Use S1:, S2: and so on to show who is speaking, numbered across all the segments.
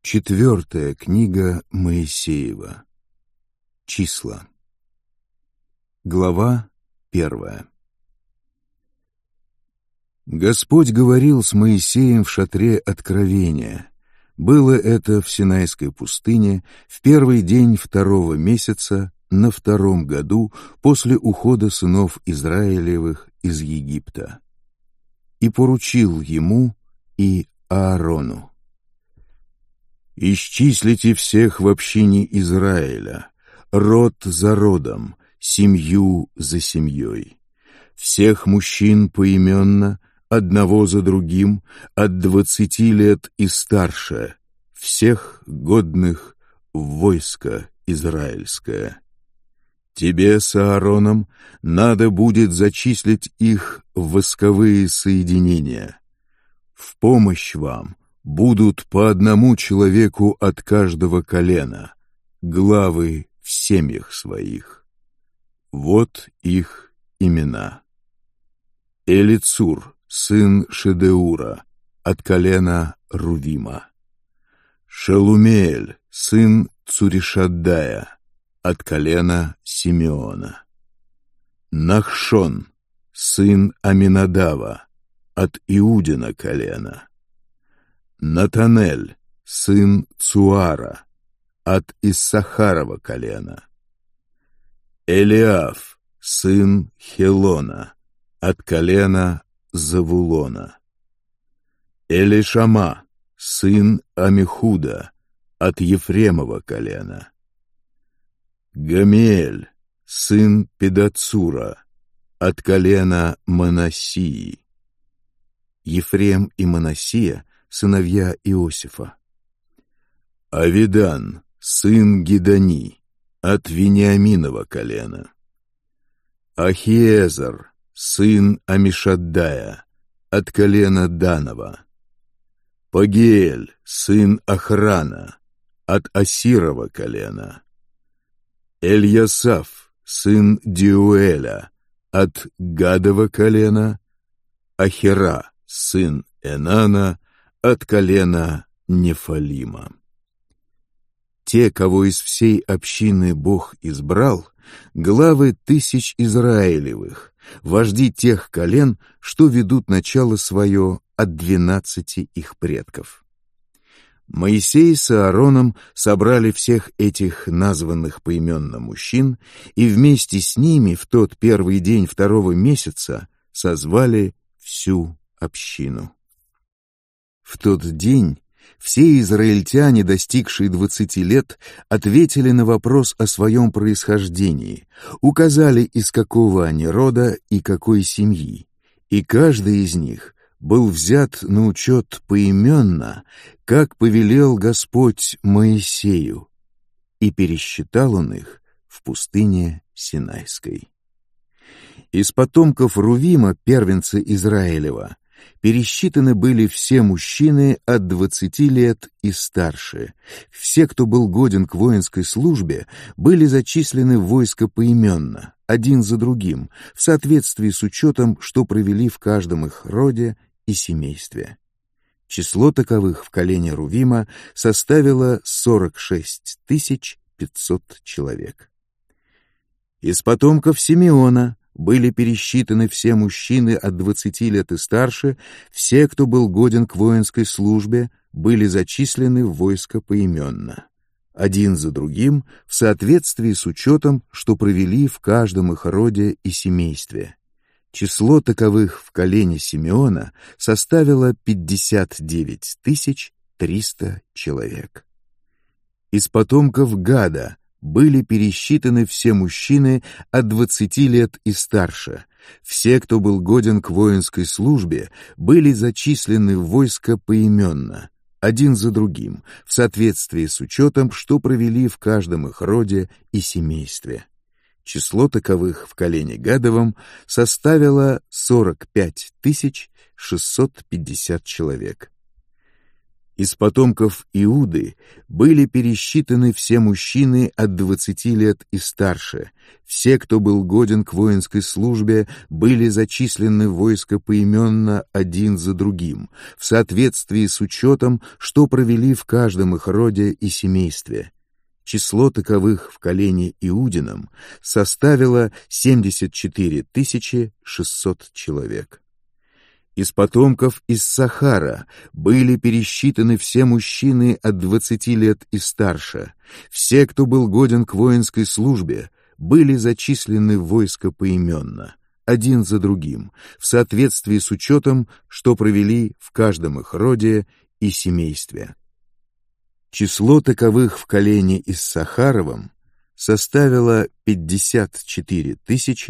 S1: Четвертая книга Моисеева. Числа. Глава 1. Господь говорил с Моисеем в шатре откровения. Было это в Синайской пустыне в первый день второго месяца на втором году после ухода сынов Израилевых из Египта. И поручил ему и Аарону: «Исчислите всех в общине Израиля, род за родом, семью за семьей, всех мужчин поименно, одного за другим, от 20 лет и старше, всех годных в войско израильское. Тебе с Аароном надо будет зачислить их в восковые соединения. В помощь вам будут по одному человеку от каждого колена, главы в семьях своих. Вот их имена: Элицур, сын Шедеура, от колена Рувима; Шелумеэль, сын Цуришаддая, от колена Симеона; Нахшон, сын Аминадава, от Иудина колена; Натанель, сын Цуара, от Иссахарова колена; Элиаф, сын Хелона, от колена Завулона; Элишама, сын Амихуда, от Ефремова колена; Гамиэль, сын Педацура, от колена Манассии. Ефрем и Манассия — сыновья Иосифа. Авидан, сын Гидани, от Вениаминова колена; Ахиезер, сын Амишаддая, от колена Данова; Пагиэль, сын Охрана, от Асирова колена; Эльясаф, сын Диуэля, от Гадова колена; Ахира, сын Энана, от колена Нефалима. Те, кого из всей общины Бог избрал, главы тысяч Израилевых, вожди тех колен, что ведут начало свое от 12 их предков. Моисей с Аароном собрали всех этих названных поименно мужчин и вместе с ними в тот первый день второго месяца созвали всю общину. В тот день все израильтяне, достигшие 20 лет, ответили на вопрос о своем происхождении, указали, из какого они рода и какой семьи, и каждый из них был взят на учет поименно, как повелел Господь Моисею, и пересчитал он их в пустыне Синайской. Из потомков Рувима, первенца Израилева, пересчитаны были все мужчины от 20 лет и старше. Все, кто был годен к воинской службе, были зачислены в войско поименно, один за другим, в соответствии с учетом, что провели в каждом их роде и семействе. Число таковых в колене Рувима составило 46 500 человек. Из потомков Симеона были пересчитаны все мужчины от 20 лет и старше, все, кто был годен к воинской службе, были зачислены в войско поименно, один за другим, в соответствии с учетом, что провели в каждом их роде и семействе. Число таковых в колене Симеона составило 59 300 человек. Из потомков Гада были пересчитаны все мужчины от 20 лет и старше. Все, кто был годен к воинской службе, были зачислены в войско поименно, один за другим, в соответствии с учетом, что провели в каждом их роде и семействе. Число таковых в колене Гадовом составило 45 650 человек. Из потомков Иуды были пересчитаны все мужчины от 20 лет и старше. Все, кто был годен к воинской службе, были зачислены в войско поименно один за другим, в соответствии с учетом, что провели в каждом их роде и семействе. Число таковых в колене Иудином составило 74 600 человек. Из потомков Иссахара были пересчитаны все мужчины от 20 лет и старше. Все, кто был годен к воинской службе, были зачислены в войско поименно, один за другим, в соответствии с учетом, что провели в каждом их роде и семействе. Число таковых в колене Иссахаровом составило 54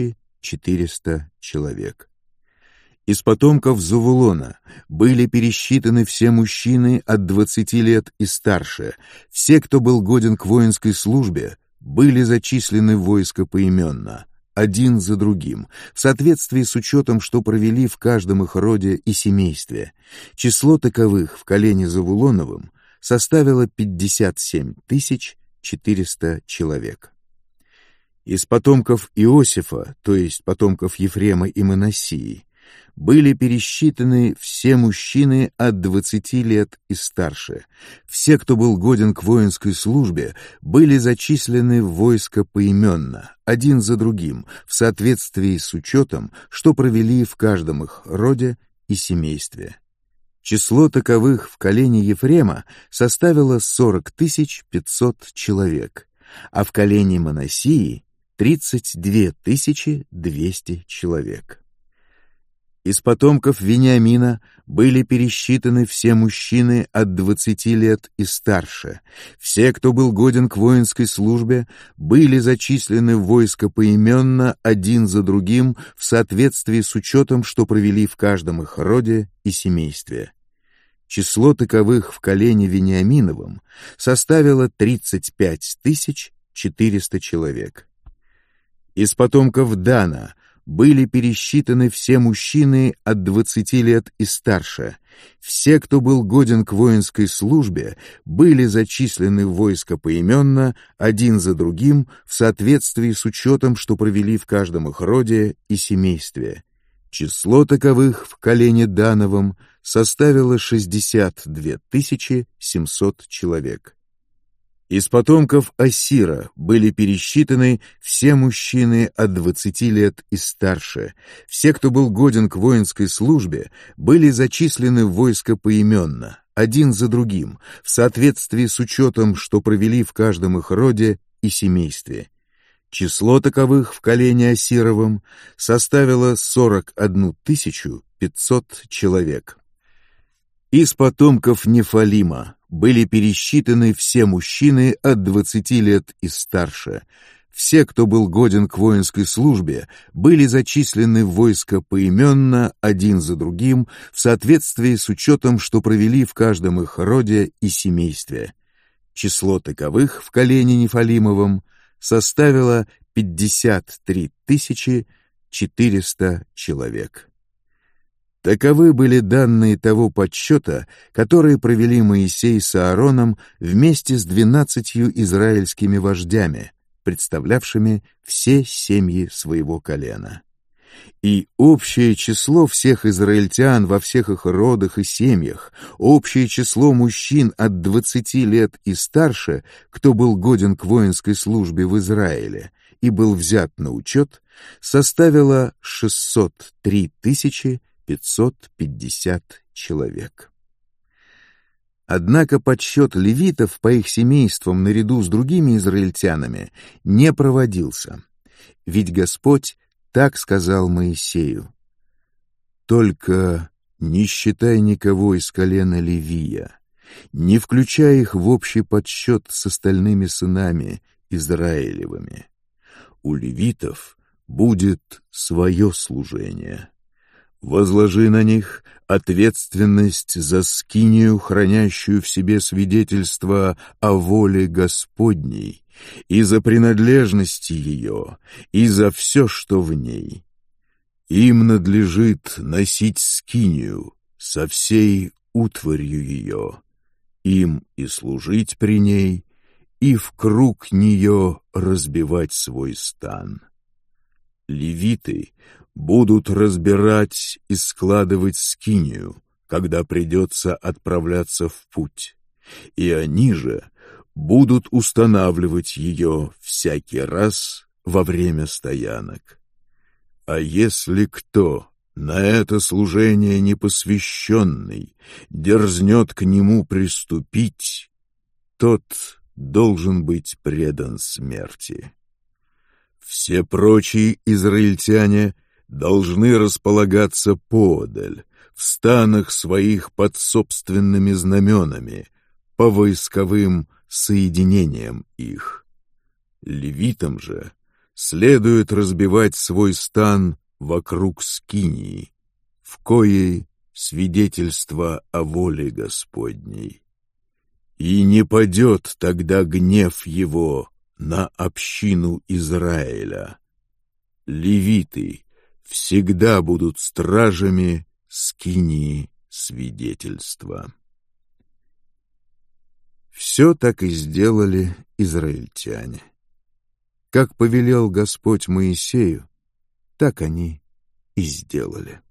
S1: 400 человек. Из потомков Завулона были пересчитаны все мужчины от 20 лет и старше. Все, кто был годен к воинской службе, были зачислены в войско поименно, один за другим, в соответствии с учетом, что провели в каждом их роде и семействе. Число таковых в колене Завулоновом составило 57 400 человек. Из потомков Иосифа, то есть потомков Ефрема и Манассии, были пересчитаны все мужчины от 20 лет и старше. Все, кто был годен к воинской службе, были зачислены в войско поименно, один за другим, в соответствии с учетом, что провели в каждом их роде и семействе. Число таковых в колене Ефрема составило 40 500 человек, а в колене Манассии — 32 200 человек. Из потомков Вениамина были пересчитаны все мужчины от 20 лет и старше. Все, кто был годен к воинской службе, были зачислены в войско поименно один за другим в соответствии с учетом, что провели в каждом их роде и семействе. Число таковых в колене Вениаминовом составило 35 400 человек. Из потомков Дана были пересчитаны все мужчины от 20 лет и старше. Все, кто был годен к воинской службе, были зачислены в войско поименно, один за другим, в соответствии с учетом, что провели в каждом их роде и семействе. Число таковых в колене Дановом составило 62 700 человек. Из потомков Ассира были пересчитаны все мужчины от 20 лет и старше. Все, кто был годен к воинской службе, были зачислены в войско поименно, один за другим, в соответствии с учетом, что провели в каждом их роде и семействе. Число таковых в колене Ассировом составило 41 500 человек. Из потомков Нефалима были пересчитаны все мужчины от 20 лет и старше. Все, кто был годен к воинской службе, были зачислены в войско поименно, один за другим, в соответствии с учетом, что провели в каждом их роде и семействе. Число таковых в колене Нефалимовом составило 53 400 человек. Таковы были данные того подсчета, которые провели Моисей с Аароном вместе с 12 израильскими вождями, представлявшими все семьи своего колена. И общее число всех израильтян во всех их родах и семьях, общее число мужчин от 20 лет и старше, кто был годен к воинской службе в Израиле и был взят на учет, составило 603 550 человек. Однако подсчет левитов по их семействам наряду с другими израильтянами не проводился, ведь Господь так сказал Моисею: «Только не считай никого из колена Левия, не включай их в общий подсчет с остальными сынами Израилевыми. У левитов будет свое служение. Возложи на них ответственность за скинию, хранящую в себе свидетельство о воле Господней, и за принадлежности ее, и за все, что в ней. Им надлежит носить скинию со всей утварью ее, им и служить при ней, и в круг нее разбивать свой стан. Левиты будут разбирать и складывать скинию, когда придется отправляться в путь, и они же будут устанавливать ее всякий раз во время стоянок. А если кто на это служение непосвященный дерзнет к нему приступить, тот должен быть предан смерти. Все прочие израильтяне должны располагаться поодаль, в станах своих под собственными знаменами, по войсковым соединениям их. Левитам же следует разбивать свой стан вокруг скинии, в коей свидетельство о воле Господней. И не падет тогда гнев его на общину Израиля. Левиты всегда будут стражами скинии свидетельства. Все так и сделали израильтяне. Как повелел Господь Моисею, так они и сделали.